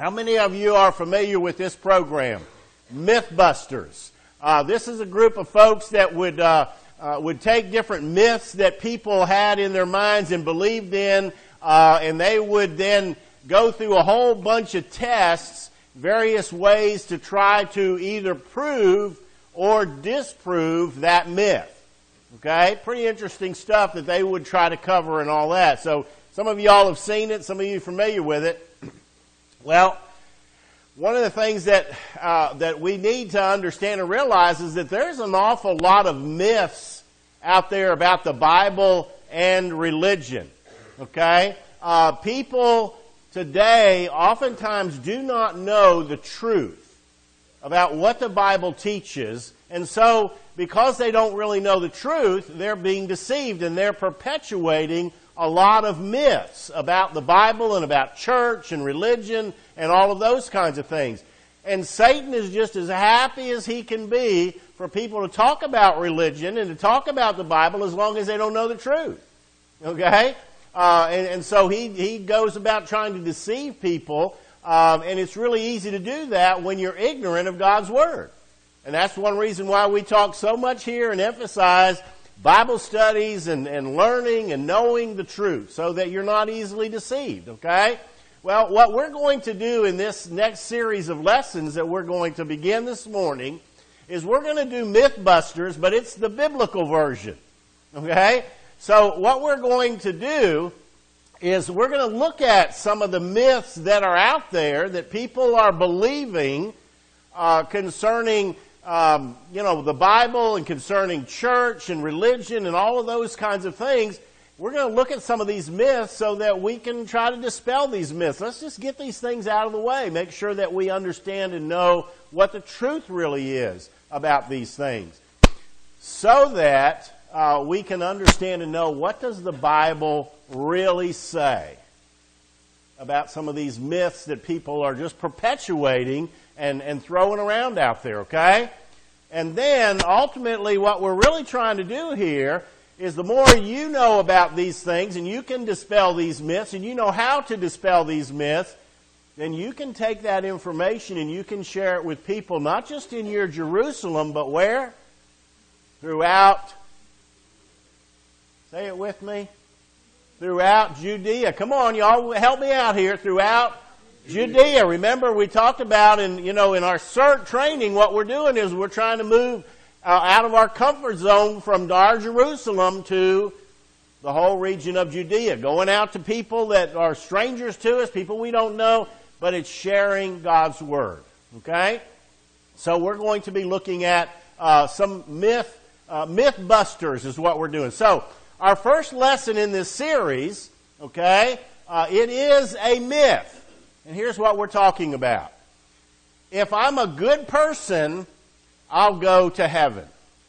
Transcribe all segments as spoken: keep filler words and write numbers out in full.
How many of you are familiar with this program? Mythbusters. Uh, this is a group of folks that would uh, uh, would take different myths that people had in their minds and believed in, uh, and they would then go through a whole bunch of tests, various ways to try to either prove or disprove that myth. Okay? Pretty interesting stuff that they would try to cover and all that. So some of y'all have seen it, some of you are familiar with it. Well, one of the things that uh, that we need to understand and realize is that there's an awful lot of myths out there about the Bible and religion. Okay? Uh, people today oftentimes do not know the truth about what the Bible teaches, and so because they don't really know the truth, they're being deceived and they're perpetuating a lot of myths about the Bible and about church and religion and all of those kinds of things. And Satan is just as happy as he can be for people to talk about religion and to talk about the Bible as long as they don't know the truth. Okay? Uh, and, and so he, he goes about trying to deceive people, um, and it's really easy to do that when you're ignorant of God's Word. And that's one reason why we talk so much here and emphasize Bible studies and, and learning and knowing the truth so that you're not easily deceived, okay? Well, what we're going to do in this next series of lessons that we're going to begin this morning is we're going to do Mythbusters, but it's the biblical version, okay? So what we're going to do is we're going to look at some of the myths that are out there that people are believing uh, concerning Um, you know, the Bible and concerning church and religion and all of those kinds of things. We're going to look at some of these myths so that we can try to dispel these myths. Let's just get these things out of the way. Make sure that we understand and know what the truth really is about these things, so that uh, we can understand and know what does the Bible really say about some of these myths that people are just perpetuating and, and throwing around out there, okay? And then, ultimately, what we're really trying to do here is the more you know about these things and you can dispel these myths and you know how to dispel these myths, then you can take that information and you can share it with people, not just in your Jerusalem, but where? Throughout, say it with me, throughout Judea. Come on, y'all, help me out here. Throughout Judea. Remember, we talked about in, you know, in our CERT training, what we're doing is we're trying to move uh, out of our comfort zone from our Jerusalem to the whole region of Judea. Going out to people that are strangers to us, people we don't know, but it's sharing God's Word. Okay? So we're going to be looking at uh, some myth, uh, Mythbusters is what we're doing. So, our first lesson in this series, okay, uh, it is a myth. And here's what we're talking about. If I'm a good person, I'll go to heaven.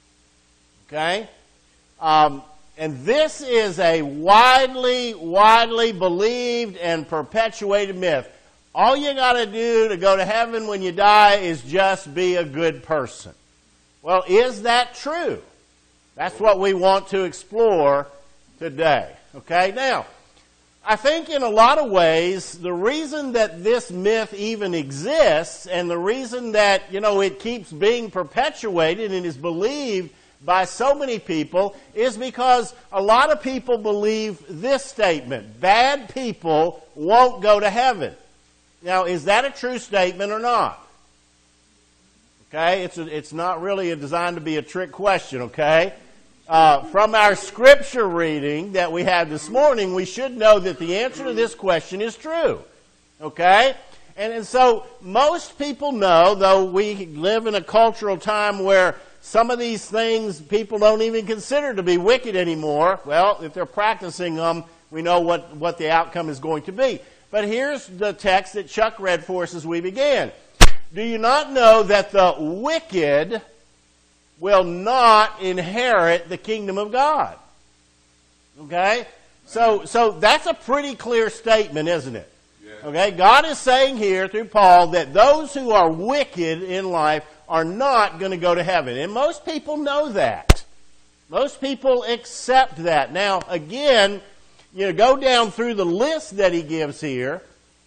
Okay? Um, and this is a widely, widely believed and perpetuated myth. All you got to do to go to heaven when you die is just be a good person. Well, is that true? That's what we want to explore today. Okay? Now, I think in a lot of ways, the reason that this myth even exists and the reason that, you know, it keeps being perpetuated and is believed by so many people is because a lot of people believe this statement: bad people won't go to heaven. Now, is that a true statement or not? Okay, it's a, it's not really a designed to be a trick question, okay? Uh, from our scripture reading that we had this morning, we should know that the answer to this question is true. Okay? And, and so most people know, though we live in a cultural time where some of these things people don't even consider to be wicked anymore. Well, if they're practicing them, we know what, what the outcome is going to be. But here's the text that Chuck read for us as we began. Do you not know that the wicked will not inherit the kingdom of God? Okay? So, so that's a pretty clear statement, isn't it? Yeah. Okay? God is saying here through Paul that those who are wicked in life are not going to go to heaven. And most people know that. Most people accept that. Now, again, you know, go down through the list that he gives here,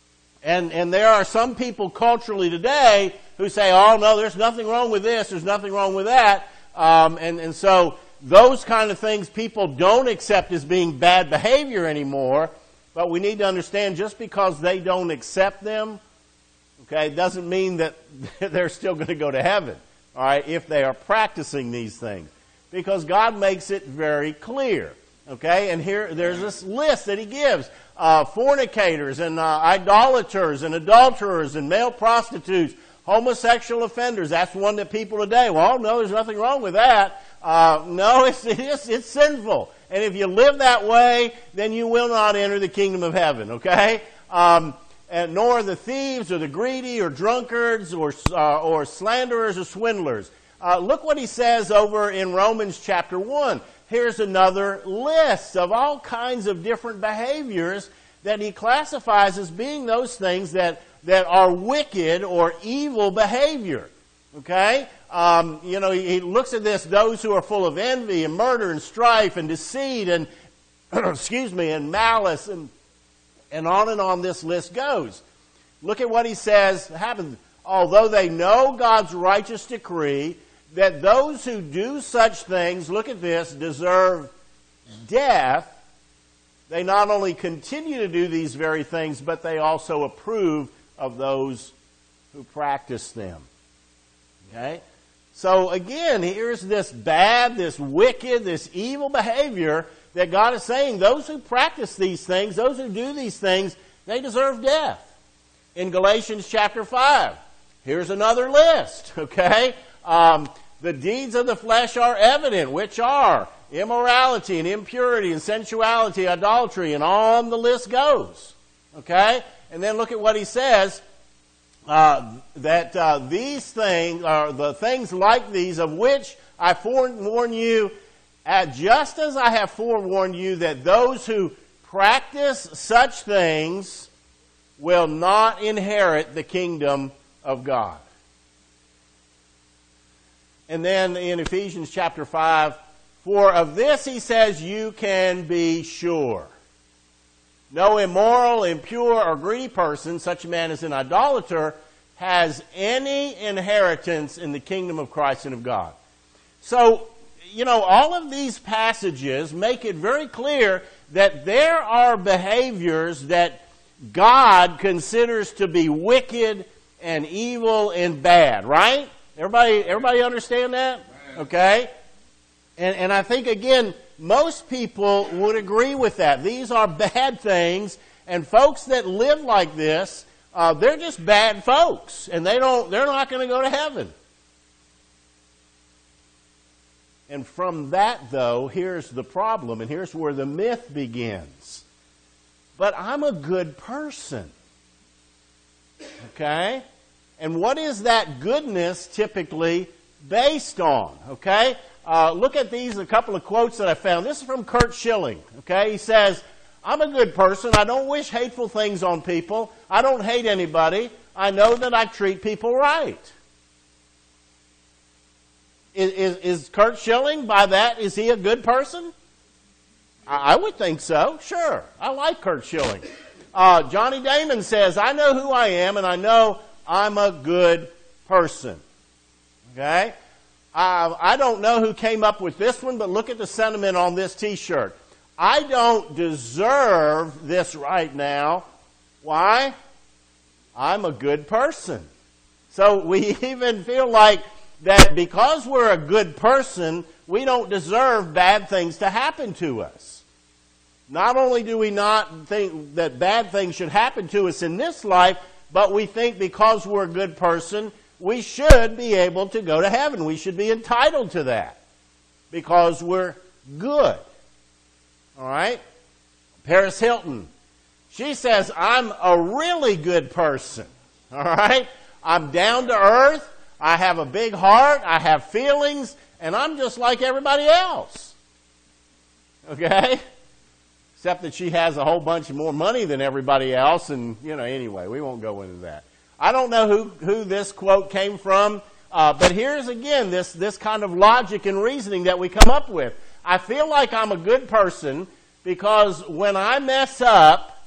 And, and there are some people culturally today who say, oh, no, there's nothing wrong with this, there's nothing wrong with that. Um, and, and so those kind of things people don't accept as being bad behavior anymore. But we need to understand just because they don't accept them, okay, doesn't mean that they're still going to go to heaven, all right, if they are practicing these things. Because God makes it very clear, okay? And here, there's this list that He gives. Uh, fornicators and uh, idolaters and adulterers and male prostitutes, homosexual offenders. That's one that people today, well, no, there's nothing wrong with that. Uh, no, it's, it's, it's sinful. And if you live that way, then you will not enter the kingdom of heaven, okay? Um, and nor the thieves or the greedy or drunkards or, uh, or slanderers or swindlers. Uh, look what he says over in Romans chapter one. Here's another list of all kinds of different behaviors that he classifies as being those things that, that are wicked or evil behavior. Okay? Um, you know, he, he looks at this, those who are full of envy and murder and strife and deceit and, excuse me, and malice and, and on and on this list goes. Look at what he says happens. Although they know God's righteous decree that those who do such things, look at this, deserve death, they not only continue to do these very things, but they also approve of those who practice them. Okay? So again, here's this bad, this wicked, this evil behavior that God is saying, those who practice these things, those who do these things, they deserve death. In Galatians chapter five, here's another list, okay? Um, the deeds of the flesh are evident, which are immorality and impurity and sensuality, idolatry, and on the list goes, okay? And then look at what he says, uh, that uh, these things, are the things like these, of which I forewarn you, uh, just as I have forewarned you, that those who practice such things will not inherit the kingdom of God. And then in Ephesians chapter five, for of this he says you can be sure. No immoral, impure, or greedy person, such a man as an idolater, has any inheritance in the kingdom of Christ and of God. So, you know, all of these passages make it very clear that there are behaviors that God considers to be wicked and evil and bad, right? Everybody, everybody understand that? Okay? And, and I think, again, most people would agree with that. These are bad things, and folks that live like this, uh, they're just bad folks, and they don't, they're not going to go to heaven. And from that, though, here's the problem, and here's where the myth begins. But I'm a good person. Okay? And what is that goodness typically based on? Okay? Uh, look at these, a couple of quotes that I found. This is from Curt Schilling. Okay? He says, I'm a good person. I don't wish hateful things on people. I don't hate anybody. I know that I treat people right. Is, is, is Curt Schilling, by that, is he a good person? I, I would think so. Sure. I like Curt Schilling. Uh, Johnny Damon says, I know who I am, and I know I'm a good person. Okay? Uh, I don't know who came up with this one, but look at the sentiment on this t-shirt. I don't deserve this right now. Why? I'm a good person. So we even feel like that because we're a good person, we don't deserve bad things to happen to us. Not only do we not think that bad things should happen to us in this life, but we think because we're a good person, we should be able to go to heaven. We should be entitled to that because we're good. All right? Paris Hilton, she says, I'm a really good person. All right? I'm down to earth. I have a big heart. I have feelings. And I'm just like everybody else. Okay? Except that she has a whole bunch more money than everybody else. And, you know, anyway, we won't go into that. I don't know who, who this quote came from. Uh, but here's, again, this, this kind of logic and reasoning that we come up with. I feel like I'm a good person because when I mess up,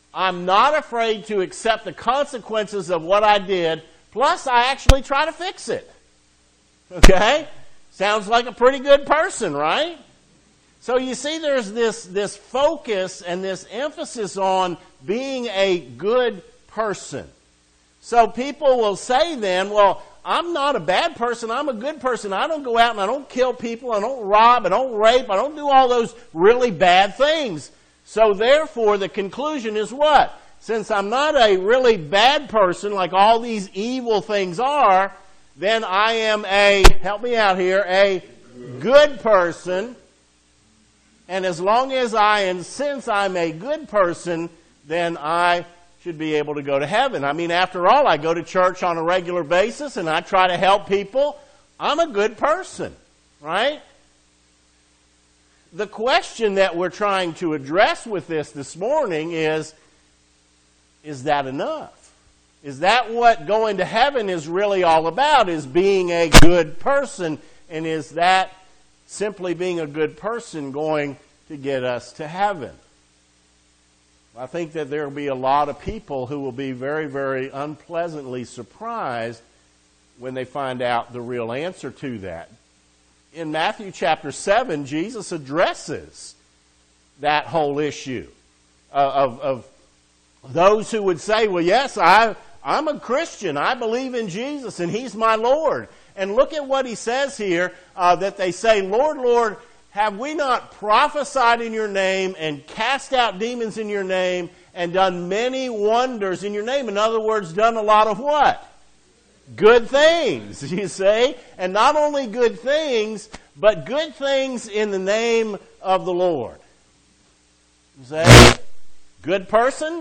I'm not afraid to accept the consequences of what I did, plus I actually try to fix it. Okay? Sounds like a pretty good person, right? So you see there's this, this focus and this emphasis on being a good person. So people will say then, well, I'm not a bad person, I'm a good person. I don't go out and I don't kill people, I don't rob, I don't rape, I don't do all those really bad things. So therefore the conclusion is what? Since I'm not a really bad person like all these evil things are, then I am a, help me out here, a good person. And as long as I, and since I'm a good person, then I should be able to go to heaven. I mean, after all, I go to church on a regular basis and I try to help people. I'm a good person, right? The question that we're trying to address with this this morning is, is that enough? Is that what going to heaven is really all about, is being a good person? And is that simply being a good person going to get us to heaven? I think that there will be a lot of people who will be very, very unpleasantly surprised when they find out the real answer to that. In Matthew chapter seven, Jesus addresses that whole issue of, of those who would say, well, yes, I, I'm a Christian. I believe in Jesus and He's my Lord. And look at what He says here, uh, that they say, Lord, Lord, have we not prophesied in your name and cast out demons in your name and done many wonders in your name? In other words, done a lot of what? Good things, you say. And not only good things, but good things in the name of the Lord. You say, good person?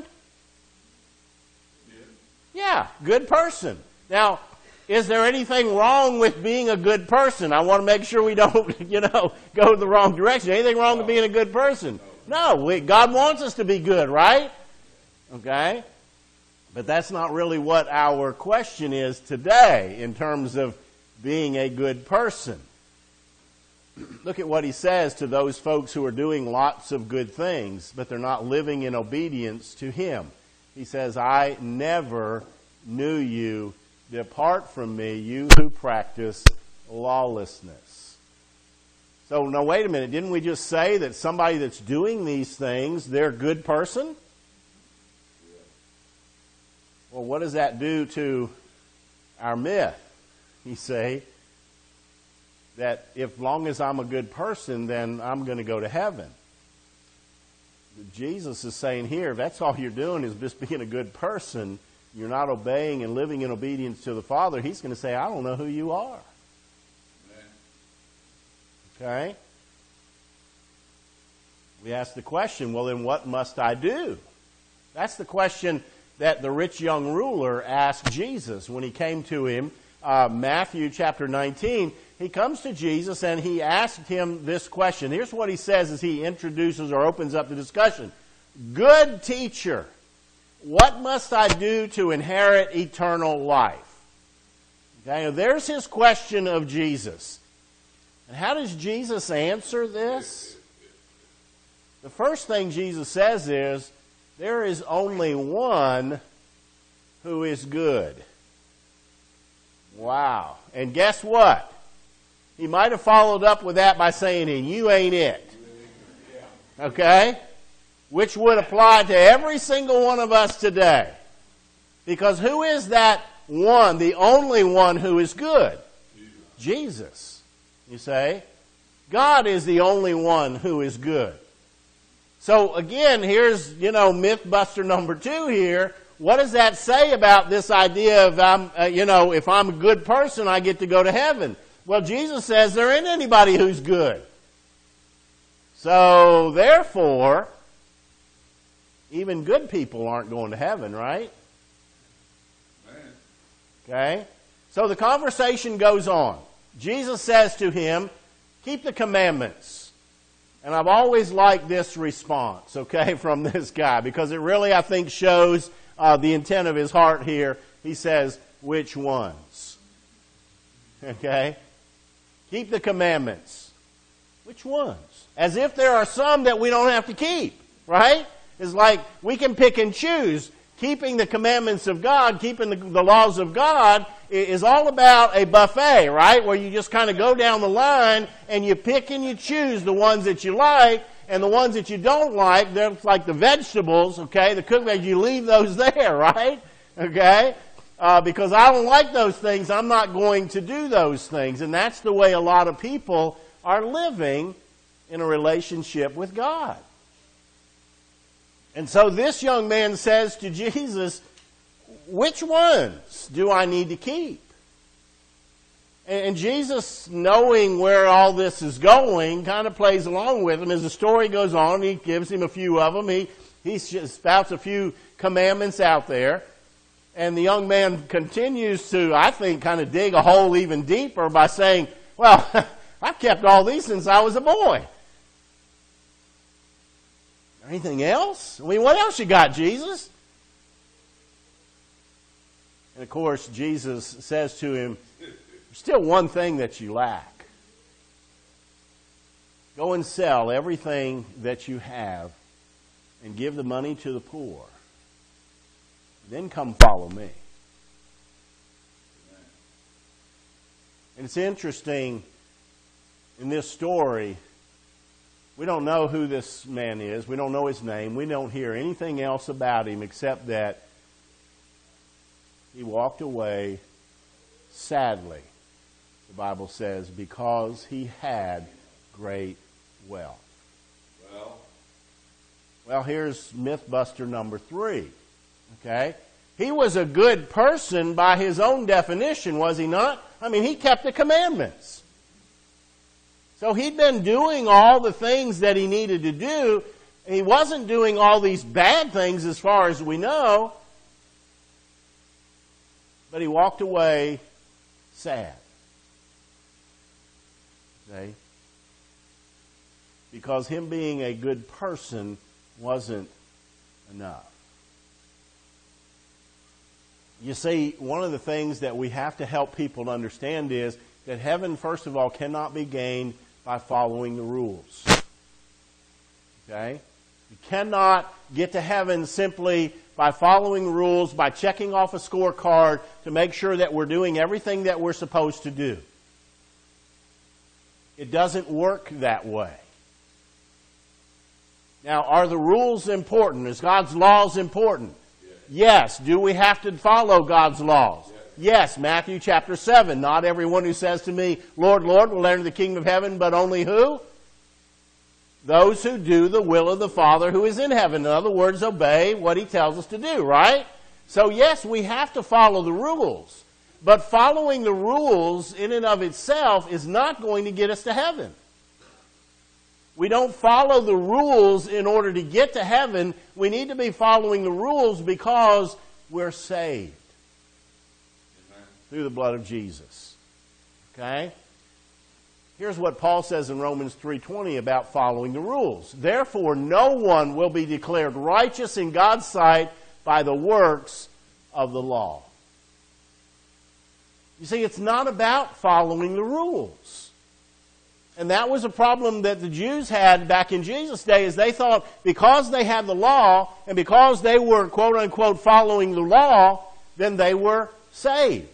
Yeah, good person. Now, is there anything wrong with being a good person? I want to make sure we don't, you know, go the wrong direction. Anything wrong with being a good person? No, we, God wants us to be good, right? Okay? But that's not really what our question is today in terms of being a good person. Look at what He says to those folks who are doing lots of good things, but they're not living in obedience to Him. He says, I never knew you. Depart from me, you who practice lawlessness. So, now wait a minute. Didn't we just say that somebody that's doing these things, they're a good person? Well, what does that do to our myth? You say that if long as I'm a good person, then I'm going to go to heaven. Jesus is saying here, that's all you're doing is just being a good person. You're not obeying and living in obedience to the Father. He's going to say, I don't know who you are. Okay? We ask the question, well, then what must I do? That's the question that the rich young ruler asked Jesus when he came to him. Uh, Matthew chapter nineteen, he comes to Jesus and he asked him this question. Here's what he says as he introduces or opens up the discussion. Good teacher, what must I do to inherit eternal life? Okay, now there's his question of Jesus. And how does Jesus answer this? The first thing Jesus says is, there is only one who is good. Wow. And guess what? He might have followed up with that by saying, and you ain't it. Okay? Which would apply to every single one of us today. Because who is that one, the only one who is good? Jesus. Jesus. You say? God is the only one who is good. So again, here's, you know, Mythbuster number two here. What does that say about this idea of, I'm, uh, you know, if I'm a good person, I get to go to heaven? Well, Jesus says there ain't anybody who's good. So, therefore, even good people aren't going to heaven, right? Okay? So the conversation goes on. Jesus says to him, keep the commandments. And I've always liked this response, okay, from this guy, because it really, I think, shows uh, the intent of his heart here. He says, which ones? Okay? Keep the commandments. Which ones? As if there are some that we don't have to keep, right? It's like we can pick and choose. Keeping the commandments of God, keeping the, the laws of God is all about a buffet, right? Where you just kind of go down the line and you pick and you choose the ones that you like, and the ones that you don't like, they're like the vegetables, okay? The cooked veggies, you leave those there, right? Okay? Uh, because I don't like those things, I'm not going to do those things. And that's the way a lot of people are living in a relationship with God. And so this young man says to Jesus, which ones do I need to keep? And Jesus, knowing where all this is going, kind of plays along with him. As the story goes on, he gives him a few of them. He, he spouts a few commandments out there. And the young man continues to, I think, kind of dig a hole even deeper by saying, well, I've kept all these since I was a boy. Anything else? I mean, what else you got, Jesus? And of course, Jesus says to him, there's still one thing that you lack. Go and sell everything that you have and give the money to the poor. Then come follow me. And it's interesting in this story, we don't know who this man is. We don't know his name. We don't hear anything else about him except that he walked away sadly, the Bible says, because he had great wealth. Well, well here's Mythbuster number three. Okay? He was a good person by his own definition, was he not? I mean, he kept the commandments. So he'd been doing all the things that he needed to do. He wasn't doing all these bad things as far as we know. But he walked away sad. Okay? Because him being a good person wasn't enough. You see, one of the things that we have to help people to understand is that heaven, first of all, cannot be gained by following the rules. Okay? You cannot get to heaven simply by following rules, by checking off a scorecard to make sure that we're doing everything that we're supposed to do. It doesn't work that way. Now, are the rules important? Is God's laws important? Yes. Do we have to follow God's laws? Yes. Yes. Matthew chapter seven. Not everyone who says to me, Lord, Lord, will enter the kingdom of heaven, but only who? Those who do the will of the Father who is in heaven. In other words, obey what He tells us to do, right? So yes, we have to follow the rules. But following the rules in and of itself is not going to get us to heaven. We don't follow the rules in order to get to heaven. We need to be following the rules because we're saved. Amen. Through the blood of Jesus. Okay? Here's what Paul says in Romans three twenty about following the rules. Therefore, no one will be declared righteous in God's sight by the works of the law. You see, it's not about following the rules. And that was a problem that the Jews had back in Jesus' day, is they thought because they had the law and because they were, quote unquote, following the law, then they were saved.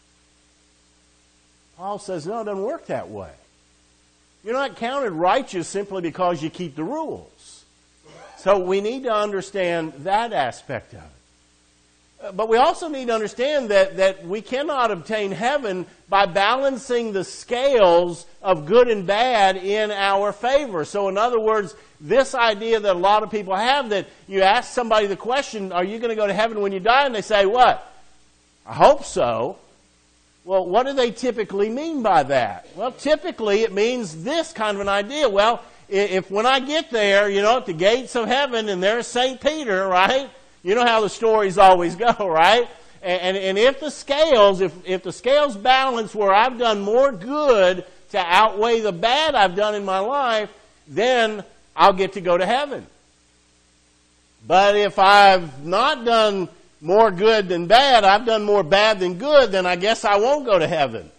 Paul says, no, it doesn't work that way. You're not counted righteous simply because you keep the rules. So we need to understand that aspect of it. But we also need to understand that, that we cannot obtain heaven by balancing the scales of good and bad in our favor. So in other words, this idea that a lot of people have, that you ask somebody the question, are you going to go to heaven when you die? And they say, what? I hope so. Well, what do they typically mean by that? Well, typically it means this kind of an idea. Well, if when I get there, you know, at the gates of heaven and there's Saint Peter, right? You know how the stories always go, right? And, and, and if the scales, if, if the scales balance where I've done more good to outweigh the bad I've done in my life, then I'll get to go to heaven. But if I've not done more good than bad, I've done more bad than good, then I guess I won't go to heaven.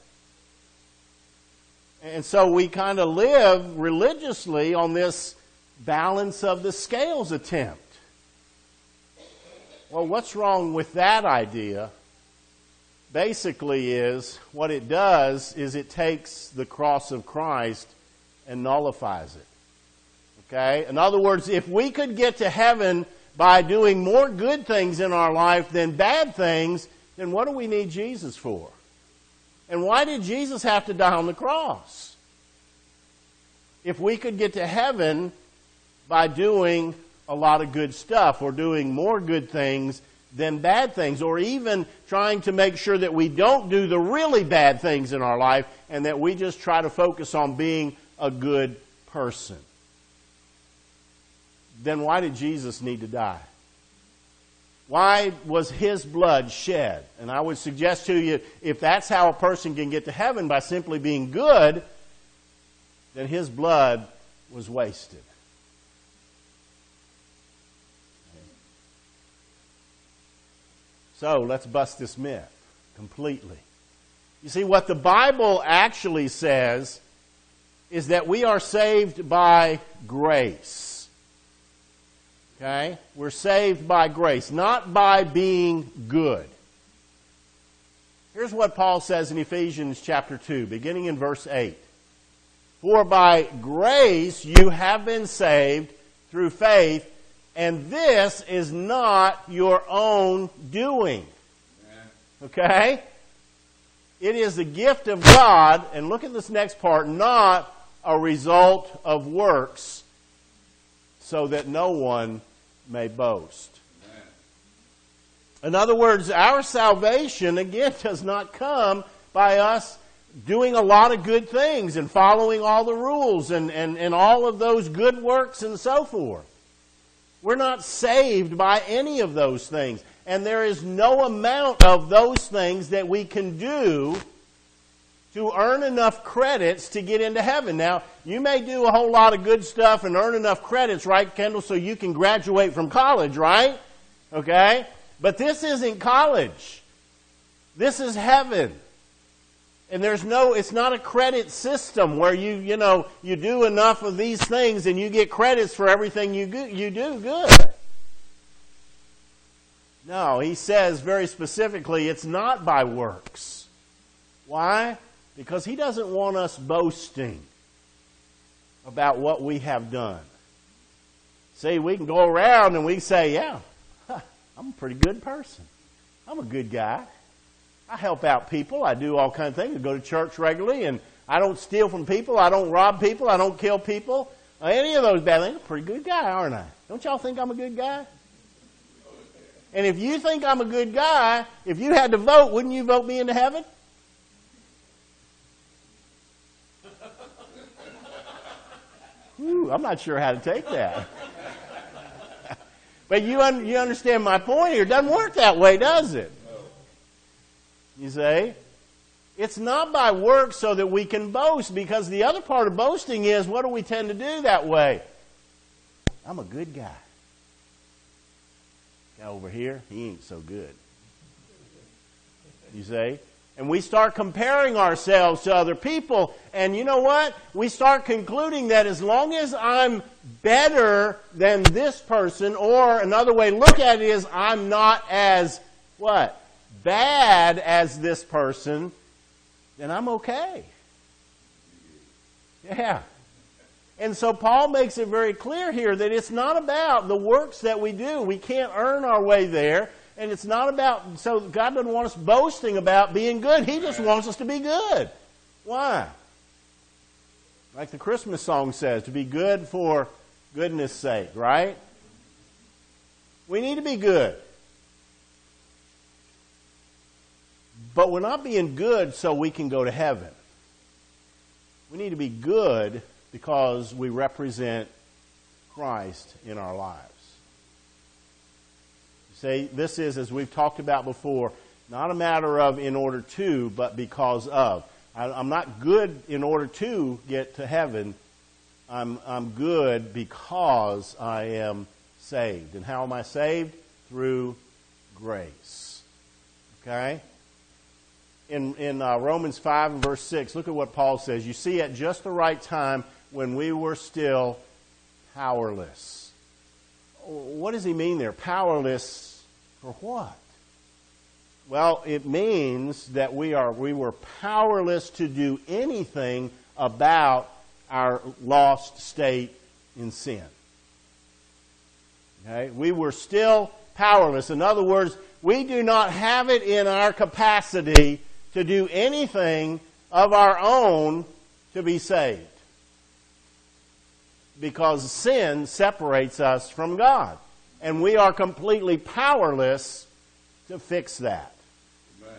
And so we kind of live religiously on this balance of the scales attempt. Well, what's wrong with that idea basically is what it does is it takes the cross of Christ and nullifies it. Okay? In other words, if we could get to heaven by doing more good things in our life than bad things, then what do we need Jesus for? And why did Jesus have to die on the cross? If we could get to heaven by doing a lot of good stuff or doing more good things than bad things, or even trying to make sure that we don't do the really bad things in our life and that we just try to focus on being a good person, then why did Jesus need to die? Why was His blood shed? And I would suggest to you, if that's how a person can get to heaven by simply being good, then His blood was wasted. So let's bust this myth completely. You see, what the Bible actually says is that we are saved by grace. Okay? We're saved by grace, not by being good. Here's what Paul says in Ephesians chapter two, beginning in verse eight. For by grace you have been saved through faith, and this is not your own doing. Okay? It is the gift of God, and look at this next part, not a result of works, so that no one may boast. In other words, our salvation, again, does not come by us doing a lot of good things and following all the rules and, and, and all of those good works and so forth. We're not saved by any of those things. And there is no amount of those things that we can do to earn enough credits to get into heaven. Now, you may do a whole lot of good stuff and earn enough credits, right, Kendall, so you can graduate from college, right? Okay? But this isn't college. This is heaven. And there's no, it's not a credit system where you, you know, you do enough of these things and you get credits for everything you go, you do good. No, he says very specifically it's not by works. Why? Because he doesn't want us boasting about what we have done. See, we can go around and we say, yeah, I'm a pretty good person. I'm a good guy. I help out people. I do all kinds of things. I go to church regularly, and I don't steal from people. I don't rob people. I don't kill people. Uh, any of those bad things. I'm a pretty good guy, aren't I? Don't y'all think I'm a good guy? And if you think I'm a good guy, if you had to vote, wouldn't you vote me into heaven? Ooh, I'm not sure how to take that. But you, un- you understand my point here. It doesn't work that way, does it? You see? It's not by works so that we can boast, because the other part of boasting is, what do we tend to do that way? I'm a good guy. Guy over here, he ain't so good. You see? And we start comparing ourselves to other people, and you know what? We start concluding that as long as I'm better than this person, or another way to look at it is, I'm not as, what? Bad as this person, then I'm okay. Yeah. And so Paul makes it very clear here that it's not about the works that we do. We can't earn our way there. And it's not about, so God doesn't want us boasting about being good. He just wants us to be good. Why? Like the Christmas song says, to be good for goodness sake, right? We need to be good. But we're not being good so we can go to heaven. We need to be good because we represent Christ in our lives. See, this is, as we've talked about before, not a matter of in order to, but because of. I, I'm not good in order to get to heaven. I'm, I'm good because I am saved. And how am I saved? Through grace. Okay? In, in uh, Romans five and verse six, look at what Paul says. You see, at just the right time, when we were still powerless. What does he mean there? Powerless For what? Well, it means that we are we were powerless to do anything about our lost state in sin. Okay? We were still powerless. In other words, we do not have it in our capacity to do anything of our own to be saved. Because sin separates us from God. And we are completely powerless to fix that. Amen.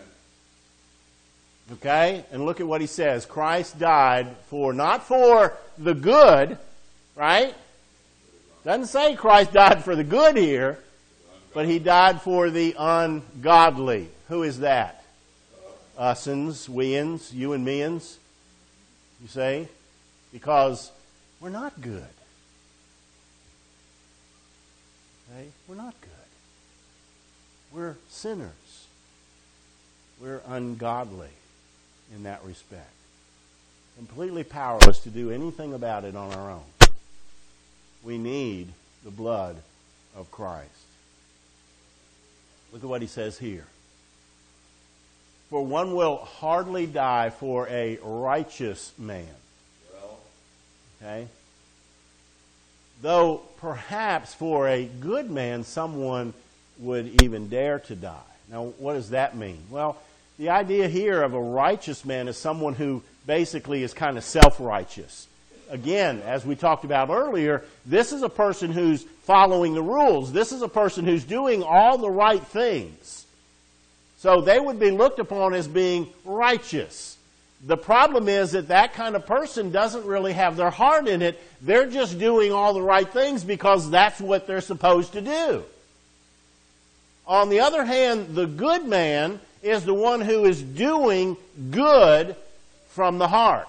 Okay? And look at what he says. Christ died for, not for the good, right? Doesn't say Christ died for the good here, but he died for the ungodly. Who is that? Us'ns, we'ns, you and me'ns, you say? Because we're not good. Okay? We're not good. We're sinners. We're ungodly in that respect. Completely powerless to do anything about it on our own. We need the blood of Christ. Look at what he says here. For one will hardly die for a righteous man. Okay? Though perhaps for a good man someone would even dare to die. Now, what does that mean? Well, the idea here of a righteous man is someone who basically is kind of self-righteous. Again, as we talked about earlier, this is a person who's following the rules. This is a person who's doing all the right things. So they would be looked upon as being righteous. The problem is that that kind of person doesn't really have their heart in it. They're just doing all the right things because that's what they're supposed to do. On the other hand, the good man is the one who is doing good from the heart.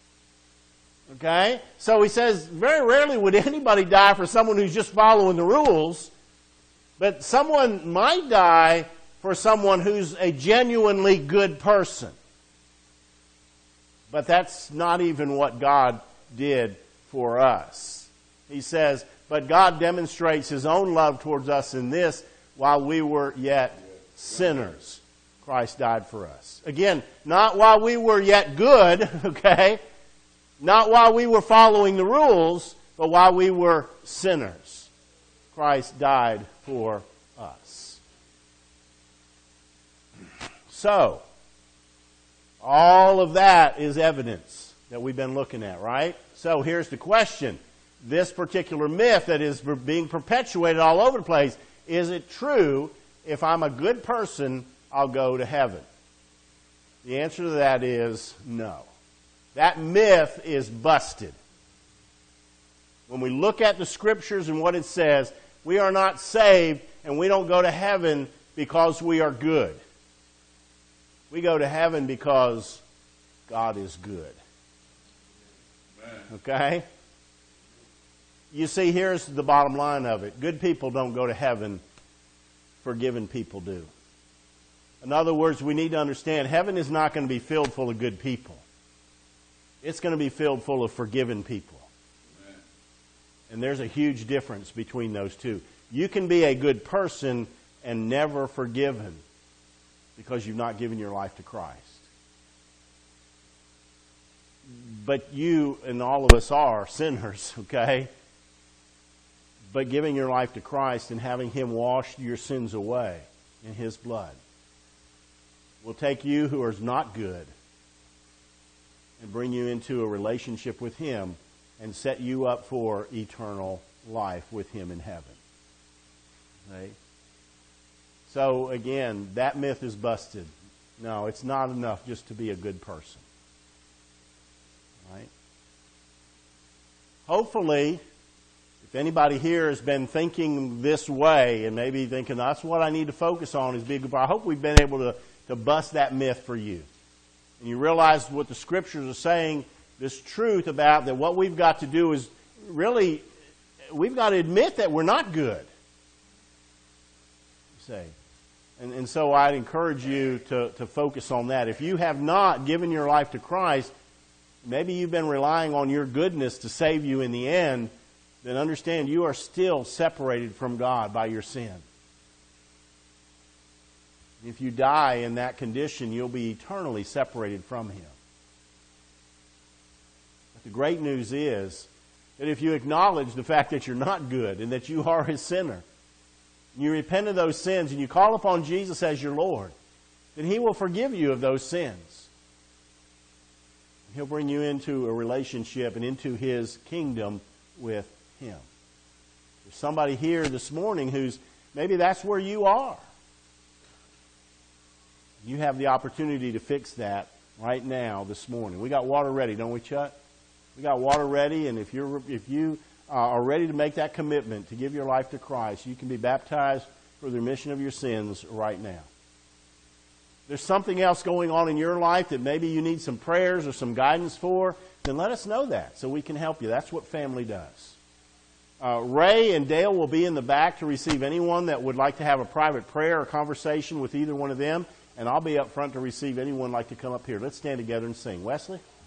Okay? So he says, very rarely would anybody die for someone who's just following the rules, but someone might die for someone who's a genuinely good person. But that's not even what God did for us. He says, but God demonstrates His own love towards us in this, while we were yet sinners, Christ died for us. Again, not while we were yet good, okay? Not while we were following the rules, but while we were sinners. Christ died for us. So, all of that is evidence that we've been looking at, right? So here's the question. This particular myth that is being perpetuated all over the place, is it true if I'm a good person, I'll go to heaven? The answer to that is no. That myth is busted. When we look at the Scriptures and what it says, we are not saved and we don't go to heaven because we are good. We go to heaven because God is good. Okay? You see, here's the bottom line of it. Good people don't go to heaven. Forgiven people do. In other words, we need to understand heaven is not going to be filled full of good people. It's going to be filled full of forgiven people. Amen. And there's a huge difference between those two. You can be a good person and never forgiven because you've not given your life to Christ. But you and all of us are sinners, okay? But giving your life to Christ and having Him wash your sins away in His blood will take you who are not good and bring you into a relationship with Him and set you up for eternal life with Him in heaven. Okay? So again, that myth is busted. No, it's not enough just to be a good person. Right? Hopefully, if anybody here has been thinking this way and maybe thinking that's what I need to focus on is being good, I hope we've been able to, to bust that myth for you. And you realize what the Scriptures are saying, this truth about that what we've got to do is really, we've got to admit that we're not good. You say. And, and so I'd encourage you to, to focus on that. If you have not given your life to Christ, maybe you've been relying on your goodness to save you in the end, then understand you are still separated from God by your sin. If you die in that condition, you'll be eternally separated from Him. But the great news is that if you acknowledge the fact that you're not good and that you are a sinner, and you repent of those sins and you call upon Jesus as your Lord, then He will forgive you of those sins. He'll bring you into a relationship and into His kingdom with Him. There's somebody here this morning who's, maybe that's where you are. You have the opportunity to fix that right now this morning. We got water ready, don't we, Chuck? We got water ready, and if you're if you uh, are ready to make that commitment to give your life to Christ, you can be baptized for the remission of your sins right now. There's something else going on in your life that maybe you need some prayers or some guidance for, then let us know that so we can help you. That's what family does. Uh, Ray and Dale will be in the back to receive anyone that would like to have a private prayer or conversation with either one of them, and I'll be up front to receive anyone who'd like to come up here. Let's stand together and sing. Wesley?